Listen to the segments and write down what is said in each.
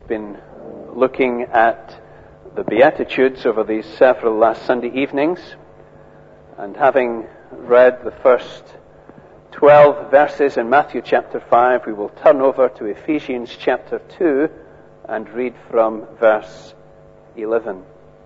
been looking at the Beatitudes over these several last Sunday evenings, and having read the first 12 verses in Matthew chapter 5, we will turn over to Ephesians chapter 2 and read from verse 11.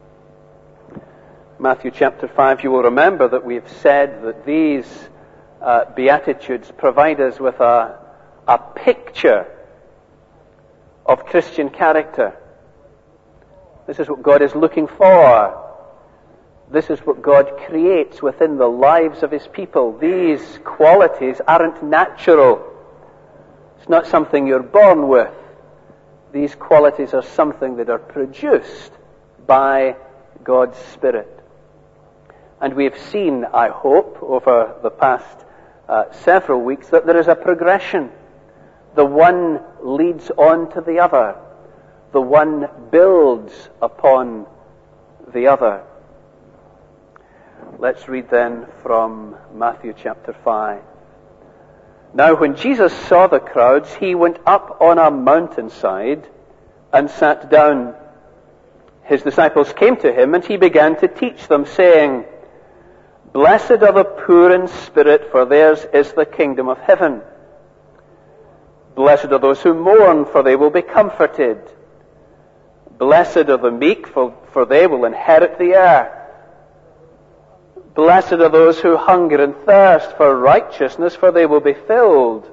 Matthew chapter 5, you will remember that we've said that these Beatitudes provide us with a picture of Christian character. This is what God is looking for. This is what God creates within the lives of His people. These qualities aren't natural. It's not something you're born with. These qualities are something that are produced by God's Spirit. And we have seen, I hope, over the past several weeks, that there is a progression. The one leads on to the other. The one builds upon the other. Let's read then from Matthew chapter 5. Now when Jesus saw the crowds, He went up on a mountainside and sat down. His disciples came to Him, and He began to teach them, saying, Blessed are the poor in spirit, for theirs is the kingdom of heaven. Blessed are those who mourn, for they will be comforted. Blessed are the meek, for they will inherit the earth. Blessed are those who hunger and thirst for righteousness, for they will be filled.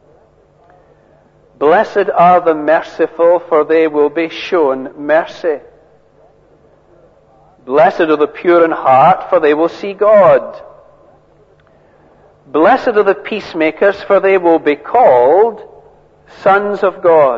Blessed are the merciful, for they will be shown mercy. Blessed are the pure in heart, for they will see God. Blessed are the peacemakers, for they will be called sons of God.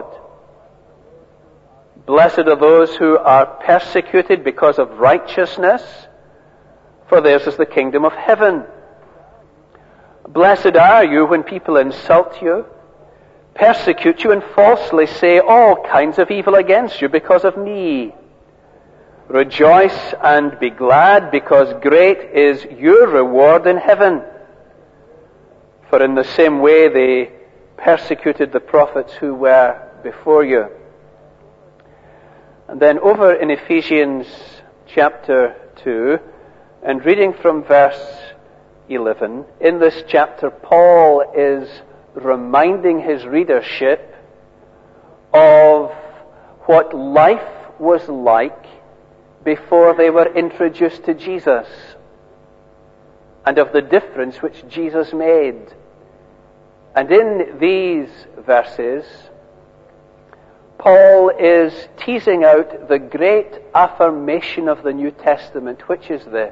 Blessed are those who are persecuted because of righteousness, for theirs is the kingdom of heaven. Blessed are you when people insult you, persecute you, and falsely say all kinds of evil against you because of me. Rejoice and be glad, because great is your reward in heaven. For in the same way they persecuted the prophets who were before you. And then over in Ephesians chapter 2, and reading from verse 11, in this chapter Paul is reminding his readership of what life was like before they were introduced to Jesus, and of the difference which Jesus made. And in these verses, Paul is teasing out the great affirmation of the New Testament, which is this: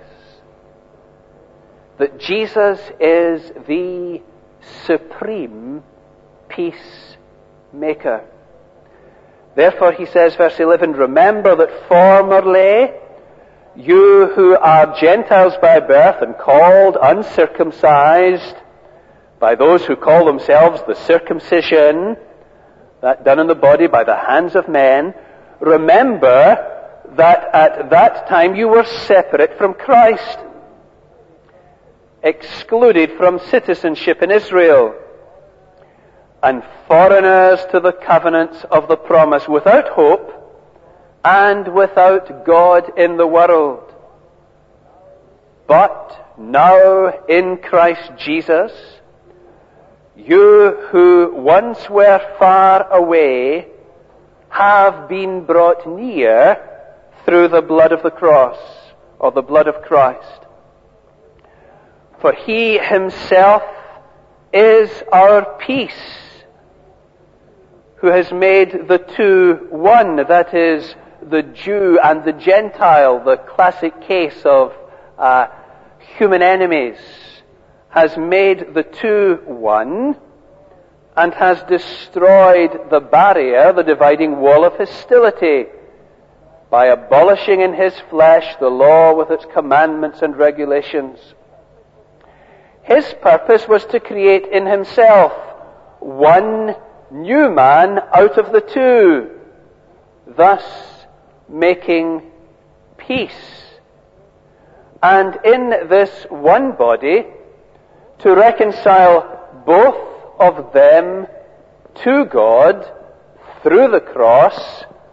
that Jesus is the supreme peacemaker. Therefore, he says, verse 11, Remember that formerly you who are Gentiles by birth and called uncircumcised by those who call themselves the circumcision, that done in the body by the hands of men, remember that at that time you were separate from Christ, excluded from citizenship in Israel, and foreigners to the covenants of the promise, without hope and without God in the world. But now in Christ Jesus, you who once were far away have been brought near through the blood of the cross, or the blood of Christ. For He Himself is our peace, who has made the two one, that is, the Jew and the Gentile, the classic case of human enemies, has made the two one, and has destroyed the barrier, the dividing wall of hostility, by abolishing in His flesh the law with its commandments and regulations. His purpose was to create in Himself one new man out of the two, thus making peace. And in this one body, to reconcile both of them to God through the cross,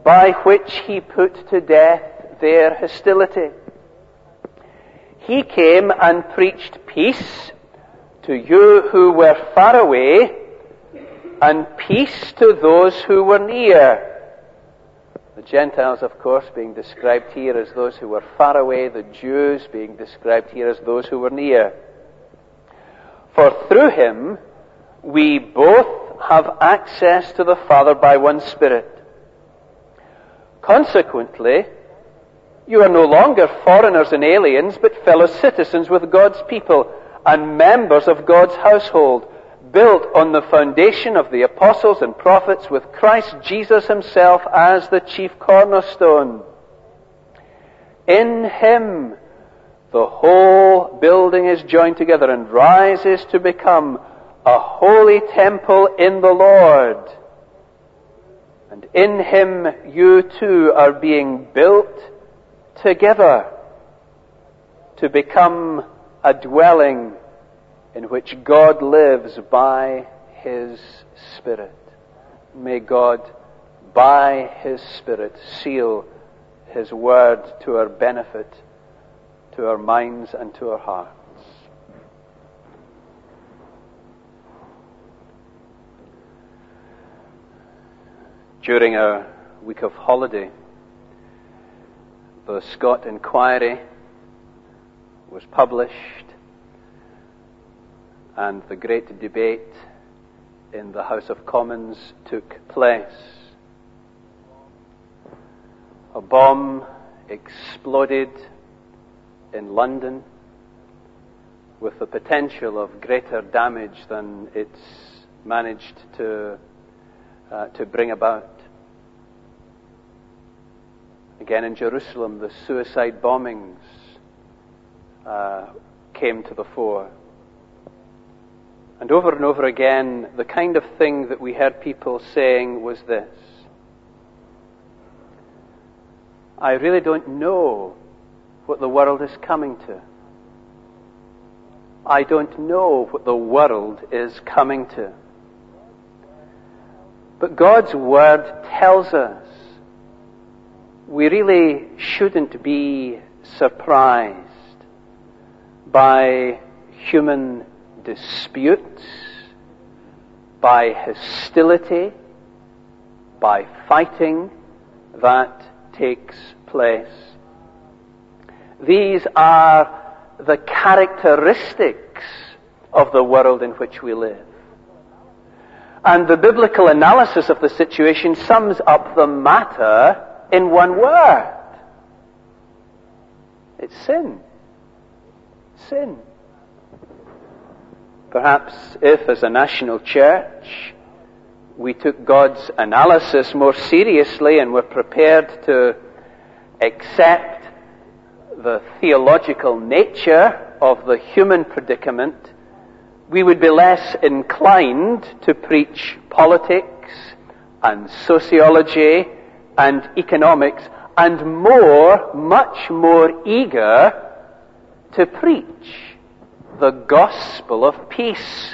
by which he put to death their hostility. He came and preached peace to you who were far away, and peace to those who were near. The Gentiles, of course, being described here as those who were far away, the Jews being described here as those who were near. For through him we both have access to the Father by one Spirit. Consequently, you are no longer foreigners and aliens, but fellow citizens with God's people and members of God's household, built on the foundation of the apostles and prophets, with Christ Jesus himself as the chief cornerstone. In him the whole building is joined together and rises to become a holy temple in the Lord. And in him you too are being built together to become a dwelling in which God lives by his Spirit. May God, by his Spirit, seal his word to our benefit, to our minds and to our hearts. During our week of holiday, the Scott Inquiry was published, and the great debate in the House of Commons took place. A bomb exploded in London with the potential of greater damage than it's managed to bring about. Again in Jerusalem, the suicide bombings came to the fore. And over again, the kind of thing that we heard people saying was this: I really don't know what the world is coming to. I don't know what the world is coming to. But God's Word tells us we really shouldn't be surprised by human disputes, by hostility, by fighting that takes place. These are the characteristics of the world in which we live. And the biblical analysis of the situation sums up the matter in one word. It's sin. Sin. Perhaps if, as a national church, we took God's analysis more seriously and were prepared to accept the theological nature of the human predicament, we would be less inclined to preach politics and sociology and economics, and much more eager to preach the gospel of peace.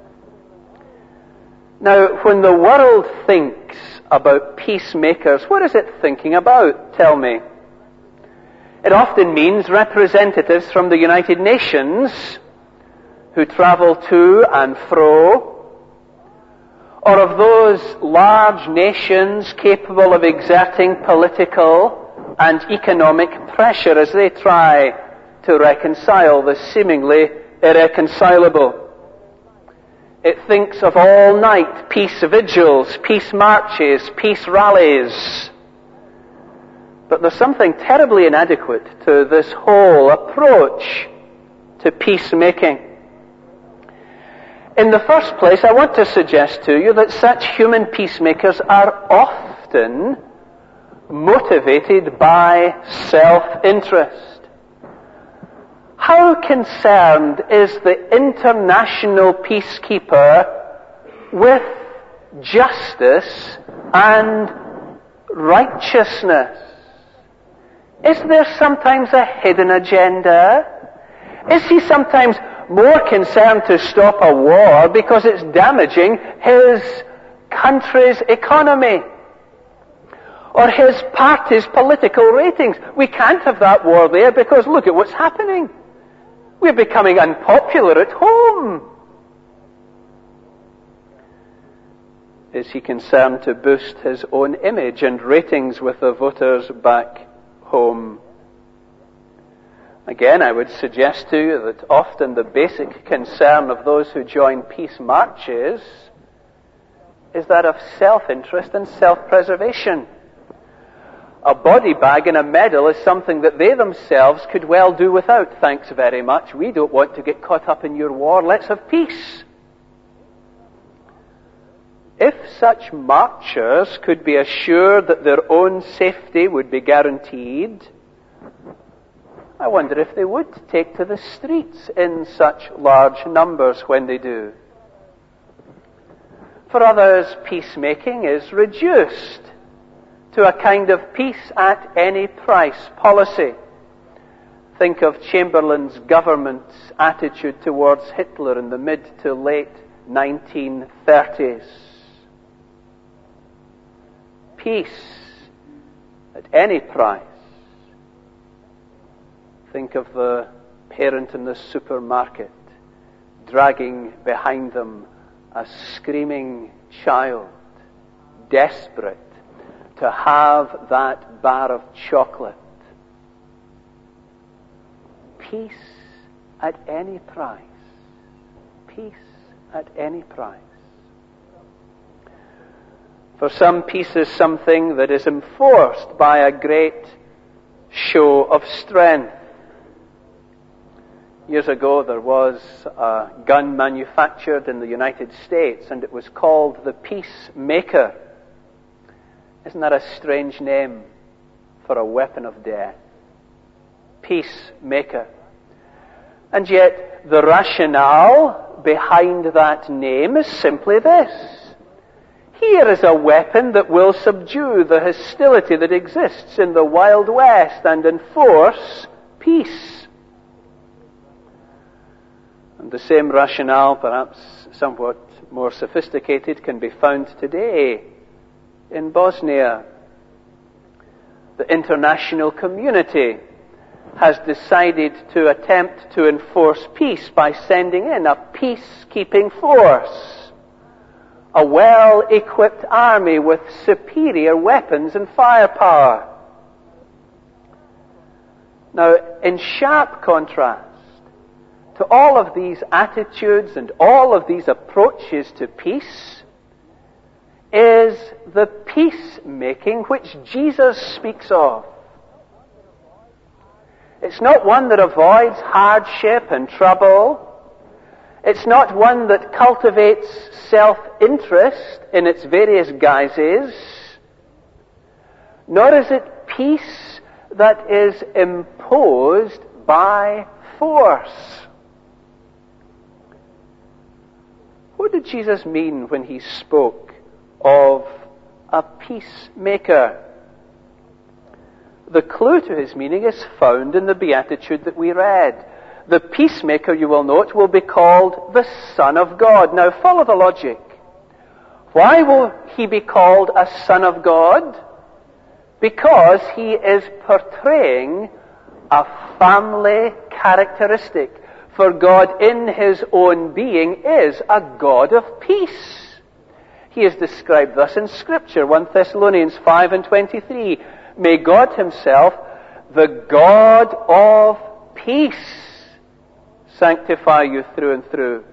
Now, when the world thinks about peacemakers, what is it thinking about? Tell me. It often means representatives from the United Nations who travel to and fro, or of those large nations capable of exerting political and economic pressure as they try to reconcile the seemingly irreconcilable. It thinks of all-night peace vigils, peace marches, peace rallies. But there's something terribly inadequate to this whole approach to peacemaking. In the first place, I want to suggest to you that such human peacemakers are often motivated by self-interest. How concerned is the international peacekeeper with justice and righteousness? Is there sometimes a hidden agenda? Is he sometimes more concerned to stop a war because it's damaging his country's economy? or his party's political ratings. We can't have that war there because look at what's happening. We're becoming unpopular at home. Is he concerned to boost his own image and ratings with the voters back home? Again, I would suggest to you that often the basic concern of those who join peace marches is that of self-interest and self-preservation. A body bag and a medal is something that they themselves could well do without. Thanks very much. We don't want to get caught up in your war. Let's have peace. If such marchers could be assured that their own safety would be guaranteed, I wonder if they would take to the streets in such large numbers when they do. For others, peacemaking is reduced to a kind of peace at any price policy. Think of Chamberlain's government's attitude towards Hitler in the mid to late 1930s. Peace at any price. Think of the parent in the supermarket dragging behind them a screaming child, desperate to have that bar of chocolate. Peace at any price. Peace at any price. For some, peace is something that is enforced by a great show of strength. Years ago, there was a gun manufactured in the United States, and it was called the Peacemaker. Isn't that a strange name for a weapon of death? Peacemaker. And yet, the rationale behind that name is simply this. Here is a weapon that will subdue the hostility that exists in the Wild West and enforce peace. And the same rationale, perhaps somewhat more sophisticated, can be found today in Bosnia. The international community has decided to attempt to enforce peace by sending in a peacekeeping force, a well-equipped army with superior weapons and firepower. Now, in sharp contrast to all of these attitudes and all of these approaches to peace is the peacemaking which Jesus speaks of. It's not one that avoids hardship and trouble. It's not one that cultivates self-interest in its various guises. Nor is it peace that is imposed by force. What did Jesus mean when he spoke of a peacemaker? The clue to his meaning is found in the beatitude that we read. The peacemaker, you will note, will be called the Son of God. Now follow the logic. Why will he be called a Son of God? Because he is portraying a family characteristic. For God in his own being is a God of peace. He is described thus in Scripture, 1 Thessalonians 5 and 23. May God himself, the God of peace, sanctify you through and through.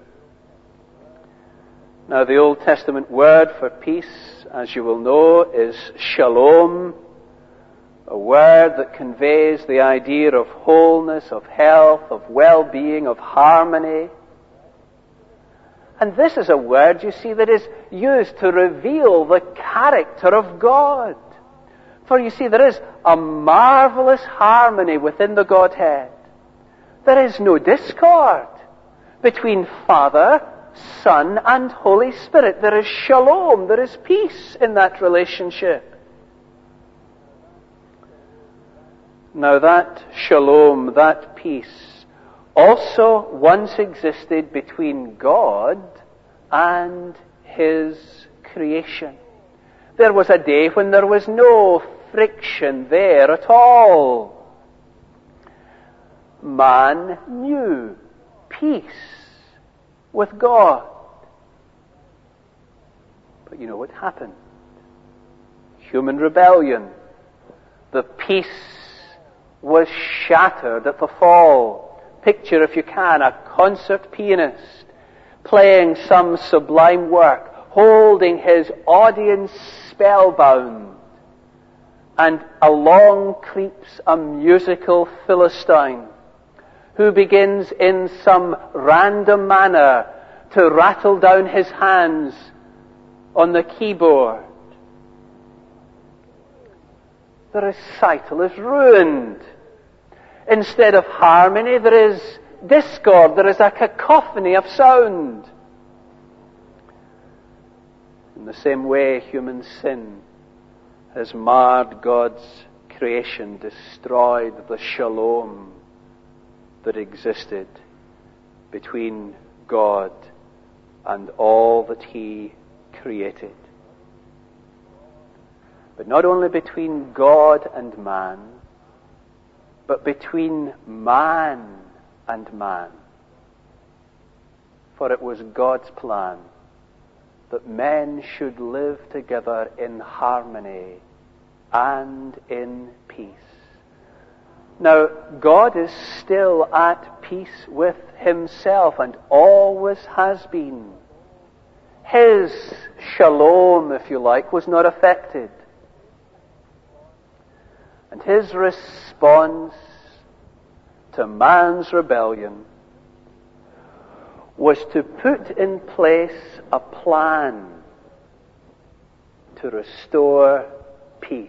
Now the Old Testament word for peace, as you will know, is shalom, a word that conveys the idea of wholeness, of health, of well-being, of harmony. And this is a word, you see, that is used to reveal the character of God. For you see, there is a marvelous harmony within the Godhead. There is no discord between Father, Son, and Holy Spirit. There is shalom, there is peace in that relationship. Now that shalom, that peace, also once existed between God and his creation. There was a day when there was no friction there at all. Man knew peace with God. But you know what happened? Human rebellion. The peace was shattered at the fall. Picture, if you can, a concert pianist playing some sublime work, holding his audience spellbound, and along creeps a musical Philistine who begins in some random manner to rattle down his hands on the keyboard. The recital is ruined. Instead of harmony, there is discord. There is a cacophony of sound. In the same way, human sin has marred God's creation, destroyed the shalom that existed between God and all that He created. But not only between God and man, but between man and man. For it was God's plan that men should live together in harmony and in peace. Now, God is still at peace with Himself and always has been. His shalom, if you like, was not affected. And His response to man's rebellion was to put in place a plan to restore peace.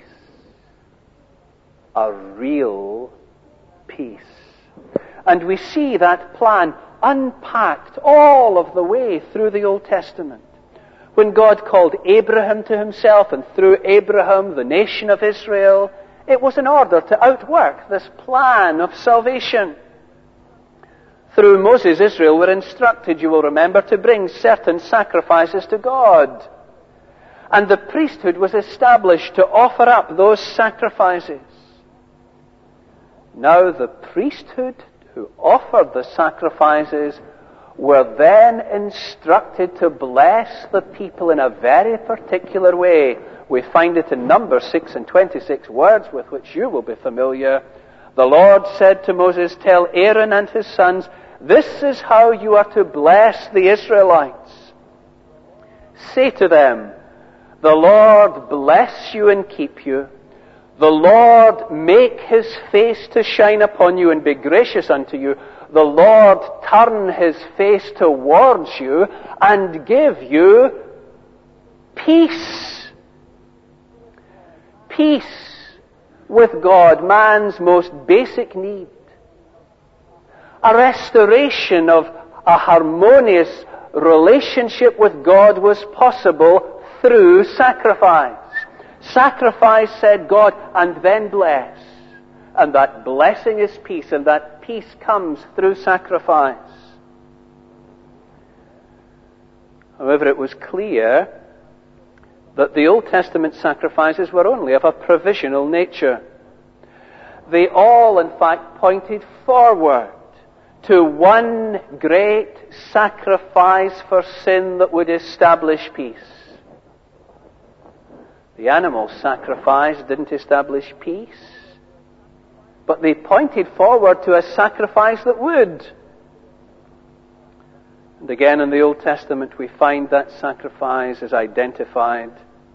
A real peace. And we see that plan unpacked all of the way through the Old Testament. When God called Abraham to Himself, and through Abraham the nation of Israel, it was in order to outwork this plan of salvation. Through Moses, Israel were instructed, you will remember, to bring certain sacrifices to God. And the priesthood was established to offer up those sacrifices. Now the priesthood who offered the sacrifices were then instructed to bless the people in a very particular way. We find it in Numbers 6 and 26, words with which you will be familiar. The Lord said to Moses, "Tell Aaron and his sons, this is how you are to bless the Israelites. Say to them, the Lord bless you and keep you. The Lord make His face to shine upon you and be gracious unto you. The Lord turn His face towards you and give you peace." Peace with God, man's most basic need. A restoration of a harmonious relationship with God was possible through sacrifice. Sacrifice, said God, and then bless. And that blessing is peace, and that peace comes through sacrifice. However, it was clear that the Old Testament sacrifices were only of a provisional nature. They all, in fact, pointed forward to one great sacrifice for sin that would establish peace. The animal sacrifice didn't establish peace, but they pointed forward to a sacrifice that would. And again in the Old Testament we find that sacrifice is identified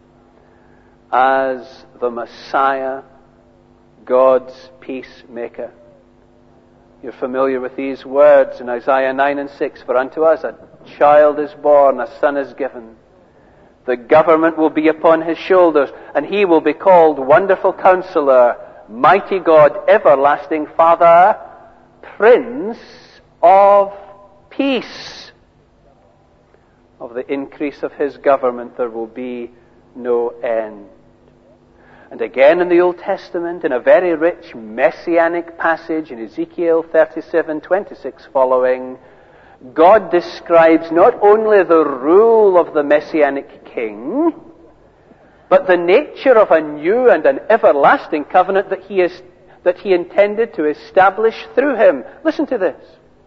as the Messiah, God's peacemaker. You're familiar with these words in Isaiah 9 and 6. "For unto us a child is born, a son is given. The government will be upon His shoulders, and He will be called Wonderful Counselor, Mighty God, Everlasting Father, Prince of Peace." Of the increase of His government there will be no end. And again in the Old Testament, in a very rich messianic passage in Ezekiel 37:26 following, God describes not only the rule of the messianic king, but the nature of a new and an everlasting covenant that he intended to establish through him. Listen to this.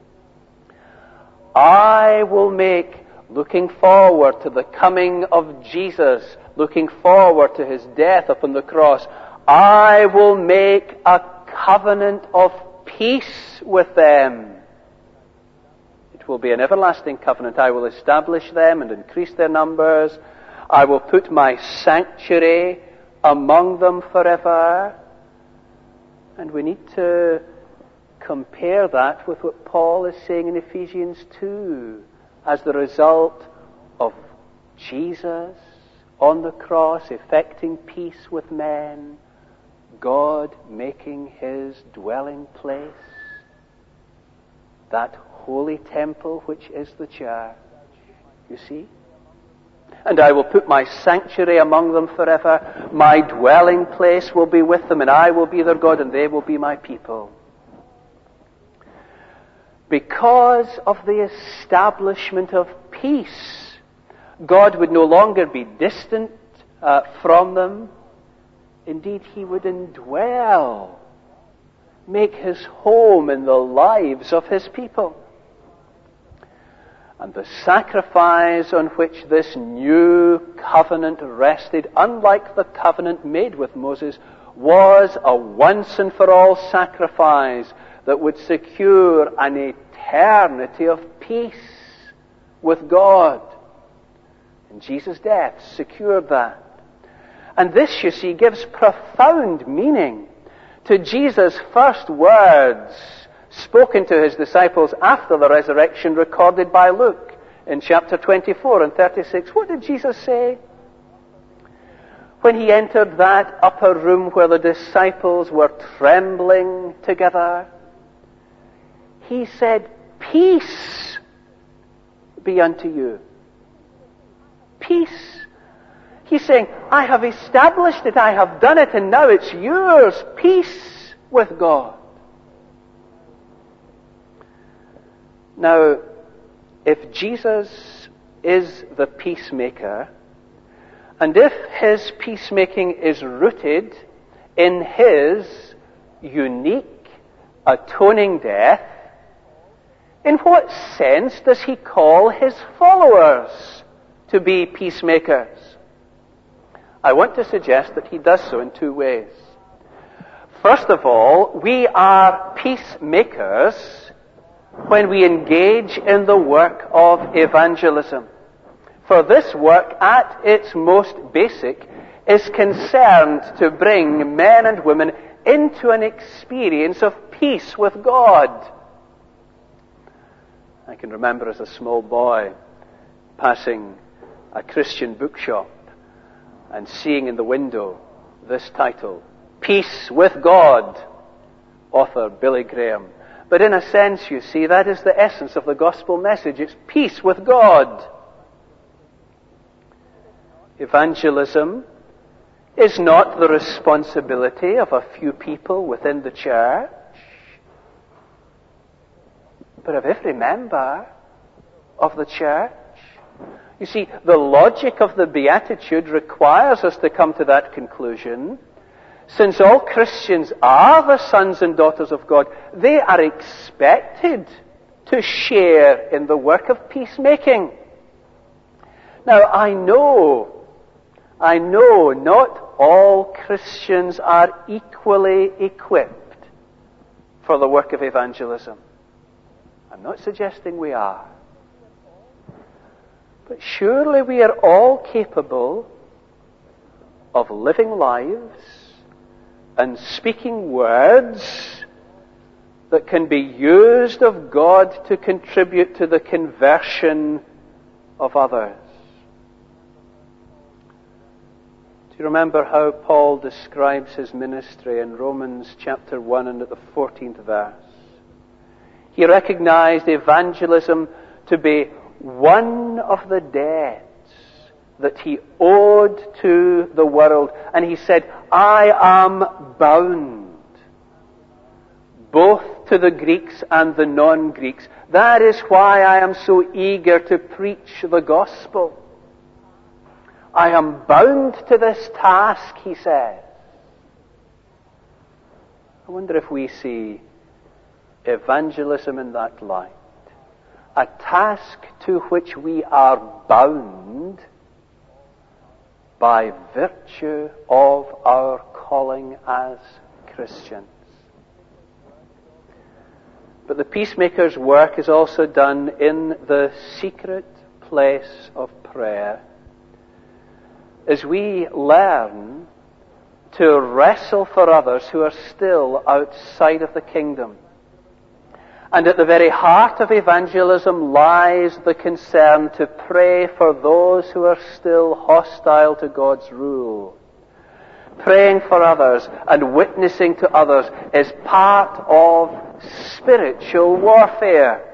I will make, looking forward to the coming of Jesus, looking forward to his death upon the cross, I will make a covenant of peace with them. It will be an everlasting covenant. I will establish them and increase their numbers. I will put my sanctuary among them forever. And we need to compare that with what Paul is saying in Ephesians 2 as the result of Jesus on the cross effecting peace with men, God making his dwelling place, that holy temple which is the church. You see? And I will put my sanctuary among them forever. My dwelling place will be with them, and I will be their God, and they will be my people. Because of the establishment of peace, God would no longer be distant from them. Indeed, he would indwell, make his home in the lives of his people. And the sacrifice on which this new covenant rested, unlike the covenant made with Moses, was a once and for all sacrifice that would secure an eternity of peace with God. And Jesus' death secured that. And this, you see, gives profound meaning to Jesus' first words spoken to his disciples after the resurrection, recorded by Luke in chapter 24 and 36. What did Jesus say? When he entered that upper room where the disciples were trembling together, he said, "Peace be unto you." Peace. He's saying, I have established it, I have done it, and now it's yours. Peace with God. Now, if Jesus is the peacemaker, and if his peacemaking is rooted in his unique atoning death, in what sense does he call his followers to be peacemakers? I want to suggest that he does so in two ways. First of all, we are peacemakers when we engage in the work of evangelism. For this work, at its most basic, is concerned to bring men and women into an experience of peace with God. I can remember as a small boy passing a Christian bookshop and seeing in the window this title, Peace with God, author Billy Graham. But in a sense, you see, that is the essence of the gospel message. It's peace with God. Evangelism is not the responsibility of a few people within the church, but of every member of the church. You see, the logic of the Beatitude requires us to come to that conclusion. Since all Christians are the sons and daughters of God, they are expected to share in the work of peacemaking. Now, I know not all Christians are equally equipped for the work of evangelism. I'm not suggesting we are. But surely we are all capable of living lives and speaking words that can be used of God to contribute to the conversion of others. Do you remember how Paul describes his ministry in Romans chapter 1 and at the 14th verse? He recognized evangelism to be one of the debts that he owed to the world. And he said, I am bound both to the Greeks and the non-Greeks. That is why I am so eager to preach the gospel. I am bound to this task, he says. I wonder if we see evangelism in that light. A task to which we are bound by virtue of our calling as Christians. But the peacemaker's work is also done in the secret place of prayer, as we learn to wrestle for others who are still outside of the kingdom. And at the very heart of evangelism lies the concern to pray for those who are still hostile to God's rule. Praying for others and witnessing to others is part of spiritual warfare.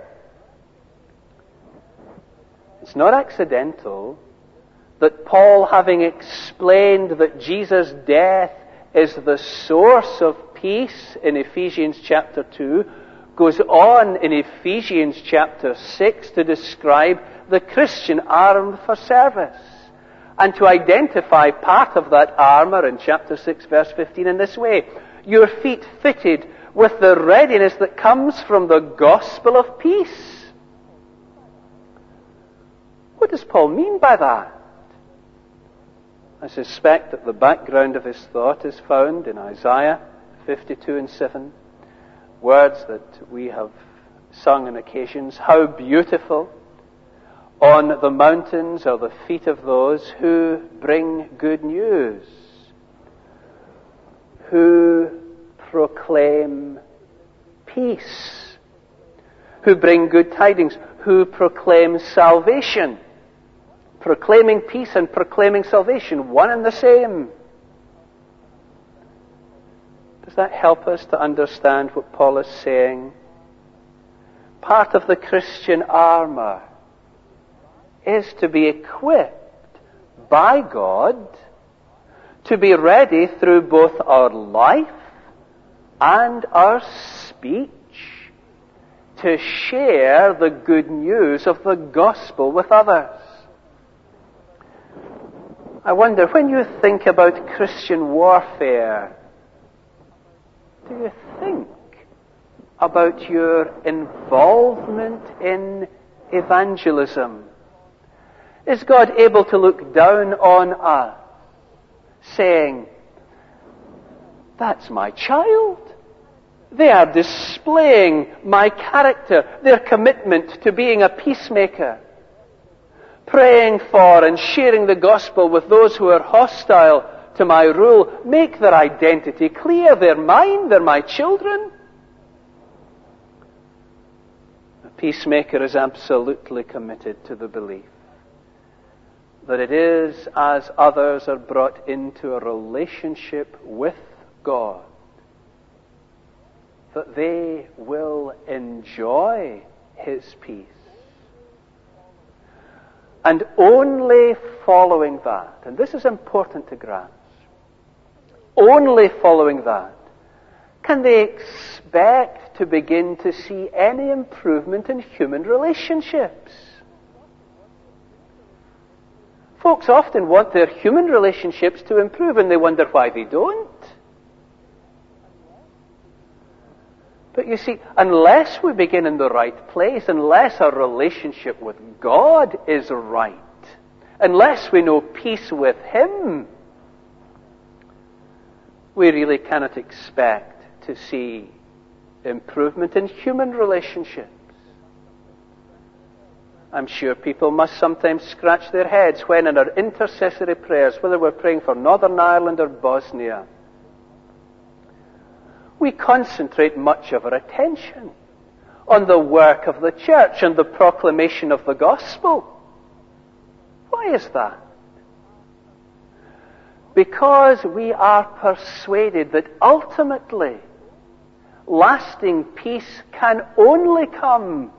It's not accidental that Paul, having explained that Jesus' death is the source of peace in Ephesians chapter 2, goes on in Ephesians chapter 6 to describe the Christian armed for service, and to identify part of that armor in chapter 6 verse 15 in this way: your feet fitted with the readiness that comes from the gospel of peace. What does Paul mean by that? I suspect that the background of his thought is found in Isaiah 52 and 7, words that we have sung on occasions. How beautiful on the mountains are the feet of those who bring good news, who proclaim peace, who bring good tidings, who proclaim salvation. Proclaiming peace and proclaiming salvation, one and the same. Does that help us to understand what Paul is saying? Part of the Christian armor is to be equipped by God to be ready through both our life and our speech to share the good news of the gospel with others. I wonder, when you think about Christian warfare, do you think about your involvement in evangelism? Is God able to look down on us, saying, that's my child? They are displaying my character, their commitment to being a peacemaker, praying for and sharing the gospel with those who are hostile to my rule. Make their identity clear. They're mine. They're my children. A peacemaker is absolutely committed to the belief that it is as others are brought into a relationship with God that they will enjoy His peace. And only following that, and this is important to grasp, only following that can they expect to begin to see any improvement in human relationships. Folks often want their human relationships to improve, and they wonder why they don't. But you see, unless we begin in the right place, unless our relationship with God is right, unless we know peace with Him, we really cannot expect to see improvement in human relationships. I'm sure people must sometimes scratch their heads when in our intercessory prayers, whether we're praying for Northern Ireland or Bosnia, we concentrate much of our attention on the work of the church and the proclamation of the gospel. Why is that? Because we are persuaded that ultimately lasting peace can only come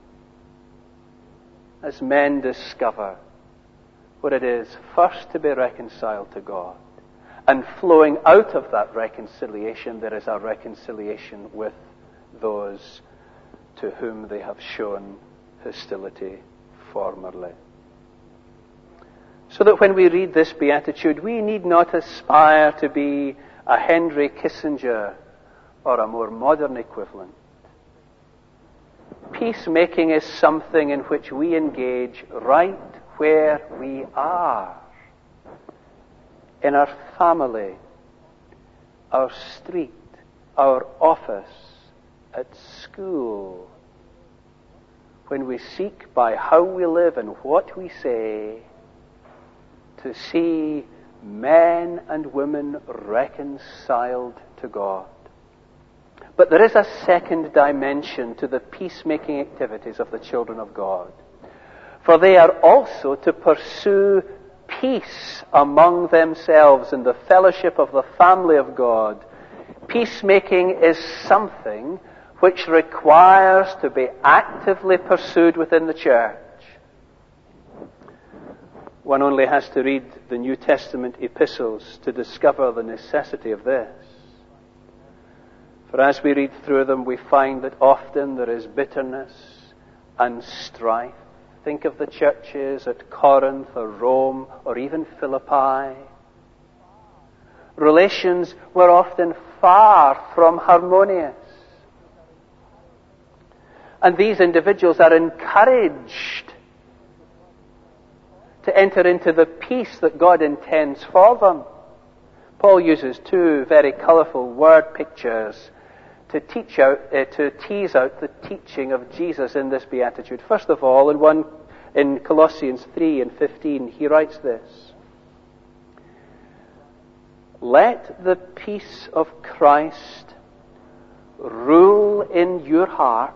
as men discover what it is first to be reconciled to God. And flowing out of that reconciliation, there is a reconciliation with those to whom they have shown hostility formerly. So that when we read this beatitude, we need not aspire to be a Henry Kissinger or a more modern equivalent. Peacemaking is something in which we engage right where we are. In our family, our street, our office, at school. When we seek by how we live and what we say to see men and women reconciled to God. But there is a second dimension to the peacemaking activities of the children of God. For they are also to pursue peace among themselves in the fellowship of the family of God. Peacemaking is something which requires to be actively pursued within the church. One only has to read the New Testament epistles to discover the necessity of this. For as we read through them, we find that often there is bitterness and strife. Think of the churches at Corinth or Rome or even Philippi. Relations were often far from harmonious. And these individuals are encouraged to enter into the peace that God intends for them. Paul uses two very colourful word pictures to tease out the teaching of Jesus in this beatitude. First of all, in Colossians 3:15, he writes this: "Let the peace of Christ rule in your hearts,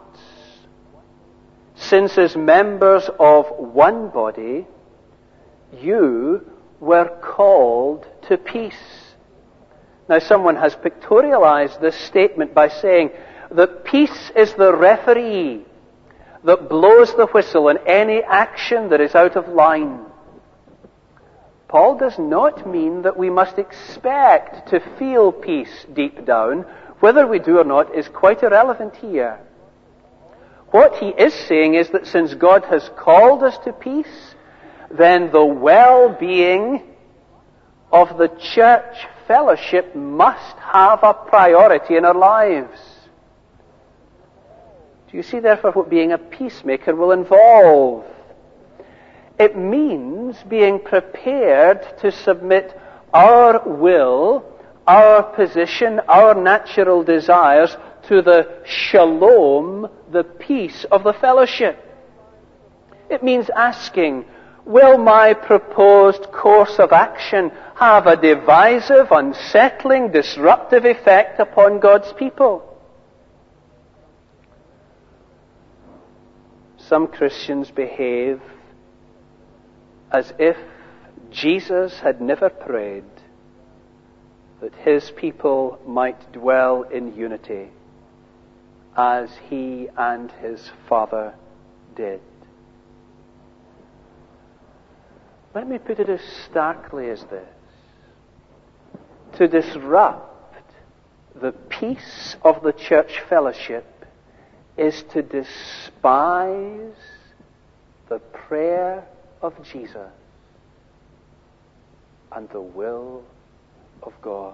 since as members of one body, you were called to peace." Now, someone has pictorialized this statement by saying that peace is the referee that blows the whistle in any action that is out of line. Paul does not mean that we must expect to feel peace deep down. Whether we do or not is quite irrelevant here. What he is saying is that since God has called us to peace, then the well-being of the church fellowship must have a priority in our lives. Do you see, therefore, what being a peacemaker will involve? It means being prepared to submit our will, our position, our natural desires to the shalom, the peace of the fellowship. It means asking, will my proposed course of action have a divisive, unsettling, disruptive effect upon God's people? Some Christians behave as if Jesus had never prayed that his people might dwell in unity as he and his Father did. Let me put it as starkly as this. To disrupt the peace of the church fellowship is to despise the prayer of Jesus and the will of God.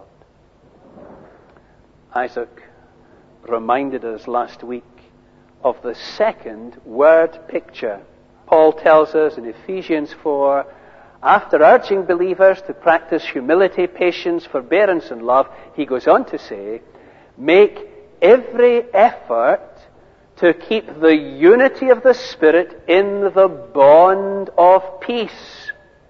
Isaac reminded us last week of the second word picture. Paul tells us in Ephesians 4, after urging believers to practice humility, patience, forbearance, and love, he goes on to say, make every effort to keep the unity of the Spirit in the bond of peace.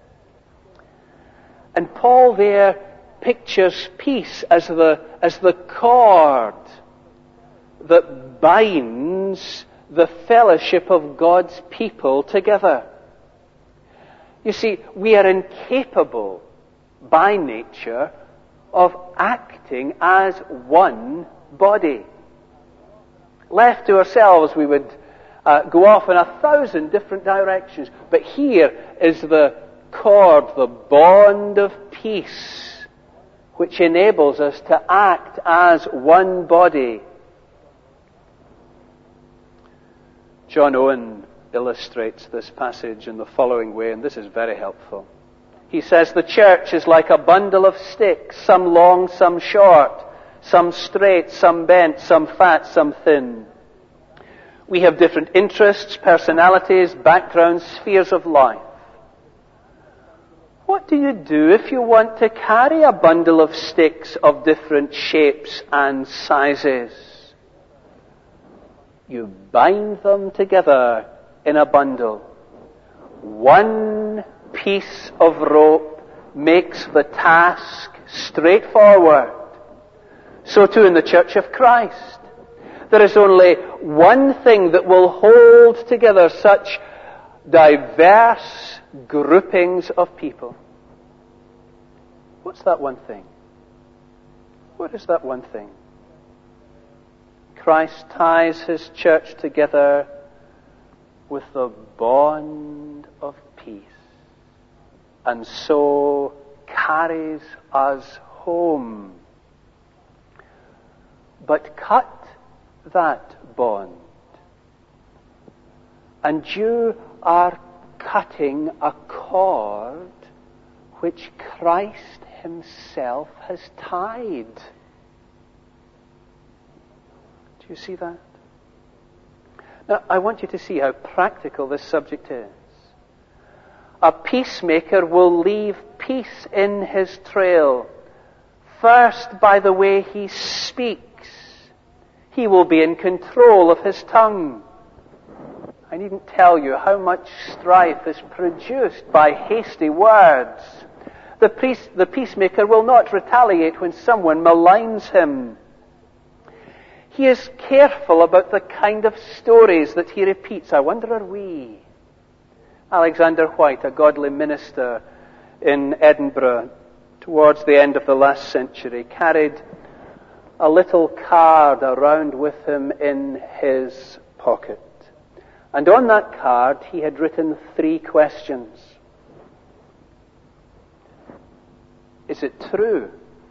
And Paul there pictures peace as the cord that binds the fellowship of God's people together. You see, we are incapable by nature of acting as one body. Left to ourselves, we would go off in 1,000 different directions. But here is the cord, the bond of peace, which enables us to act as one body. John Owen illustrates this passage in the following way, and this is very helpful. He says the church is like a bundle of sticks, some long, some short, some straight, some bent, some fat, some thin. We have different interests, personalities, backgrounds, spheres of life. What do you do if you want to carry a bundle of sticks of different shapes and sizes? You bind them together in a bundle. One piece of rope makes the task straightforward. So too in the Church of Christ. There is only one thing that will hold together such diverse groupings of people. What's that one thing? What is that one thing? Christ ties his church together with the bond of peace, and so carries us home. But cut that bond, and you are cutting a cord which Christ himself has tied. Do you see that? Now, I want you to see how practical this subject is. A peacemaker will leave peace in his trail, first by the way he speaks. He will be in control of his tongue. I needn't tell you how much strife is produced by hasty words. The peacemaker will not retaliate when someone maligns him. He is careful about the kind of stories that he repeats. I wonder, are we? Alexander White, a godly minister in Edinburgh towards the end of the last century, carried a little card around with him in his pocket. And on that card he had written 3 questions. Is it true?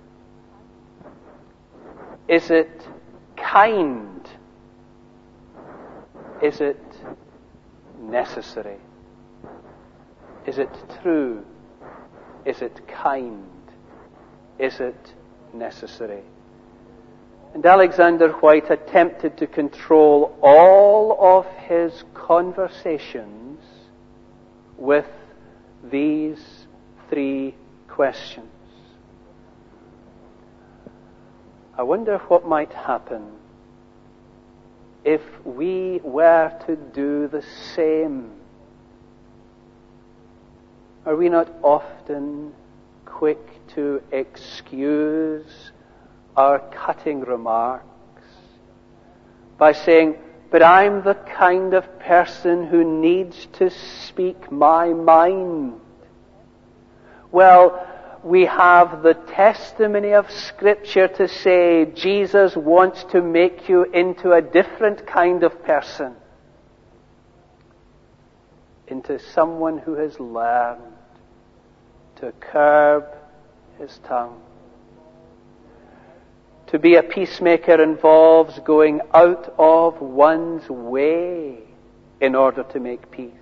Is it kind? Is it necessary? Is it true? Is it kind? Is it necessary? And Alexander White attempted to control all of his conversations with these 3 questions. I wonder what might happen if we were to do the same. Are we not often quick to excuse our cutting remarks by saying, but I'm the kind of person who needs to speak my mind? Well, we have the testimony of Scripture to say Jesus wants to make you into a different kind of person, into someone who has learned to curb his tongue. To be a peacemaker involves going out of one's way in order to make peace.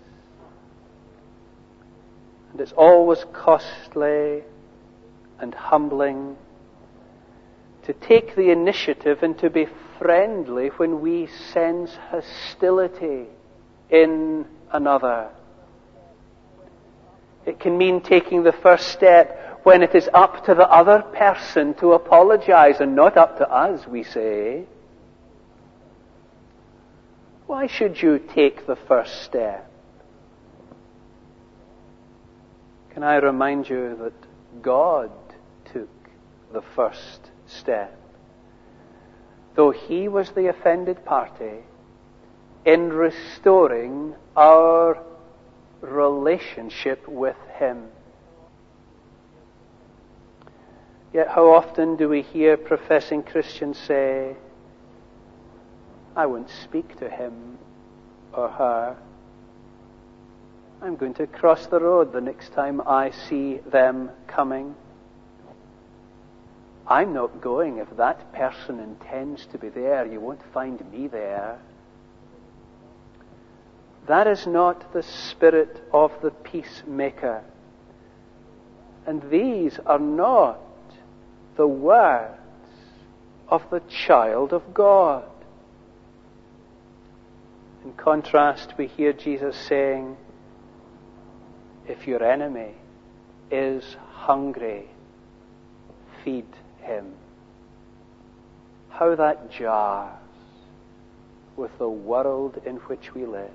And it's always costly and humbling to take the initiative and to be friendly when we sense hostility in another. It can mean taking the first step when it is up to the other person to apologize and not up to us, we say. Why should you take the first step? Can I remind you that God took the first step? Though he was the offended party, in restoring our relationship with him. Yet how often do we hear professing Christians say, I won't speak to him or her. I'm going to cross the road the next time I see them coming. I'm not going. If that person intends to be there, you won't find me there. That is not the spirit of the peacemaker. And these are not the words of the child of God. In contrast, we hear Jesus saying, if your enemy is hungry, feed him. How that jars with the world in which we live.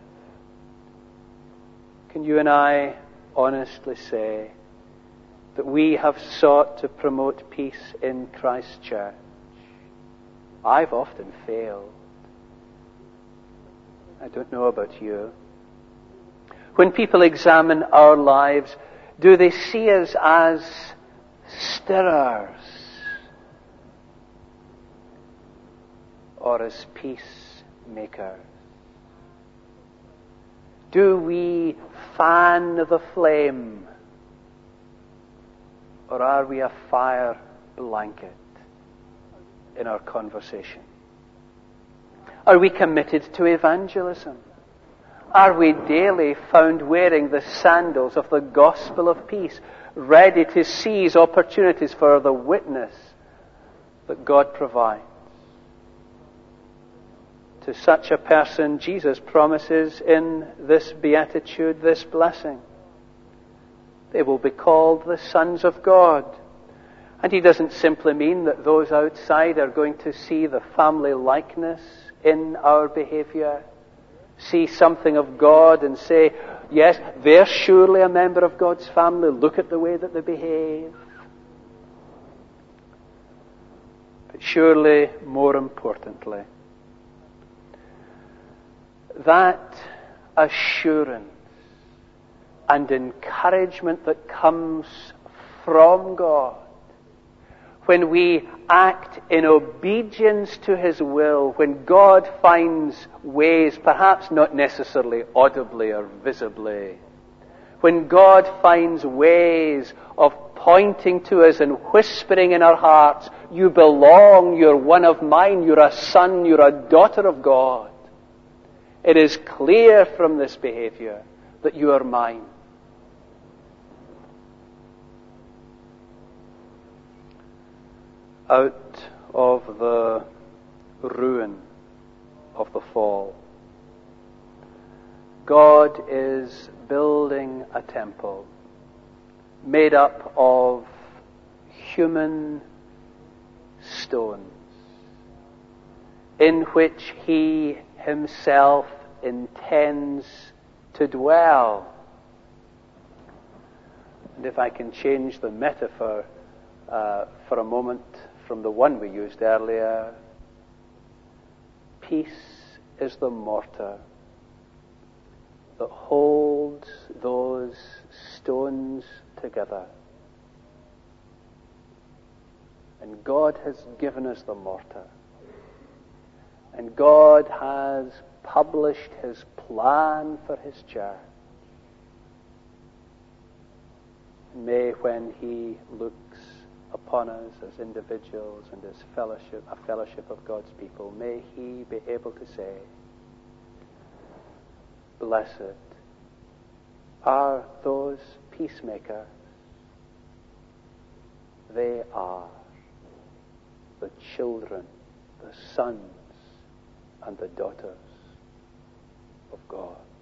Can you and I honestly say that we have sought to promote peace in Christ's church? I've often failed. I don't know about you. When people examine our lives, do they see us as stirrers or as peacemakers? Do we fan the flame, or are we a fire blanket in our conversation? Are we committed to evangelism? Are we daily found wearing the sandals of the gospel of peace, ready to seize opportunities for the witness that God provides? To such a person, Jesus promises in this beatitude, this blessing. They will be called the sons of God. And he doesn't simply mean that those outside are going to see the family likeness in our behavior, see something of God and say, yes, they're surely a member of God's family. Look at the way that they behave. But surely, more importantly, that assurance and encouragement that comes from God when we act in obedience to His will, when God finds ways, perhaps not necessarily audibly or visibly, when God finds ways of pointing to us and whispering in our hearts, you belong, you're one of mine, you're a son, you're a daughter of God. It is clear from this behavior that you are mine. Out of the ruin of the fall, God is building a temple made up of human stones in which He Himself intends to dwell. And if I can change the metaphor for a moment from the one we used earlier, peace is the mortar that holds those stones together. And God has given us the mortar. And God has published His plan for His church. May, when He looks upon us as individuals and as a fellowship of God's people, may He be able to say, blessed are those peacemakers. They are the children, the sons and the daughters of God.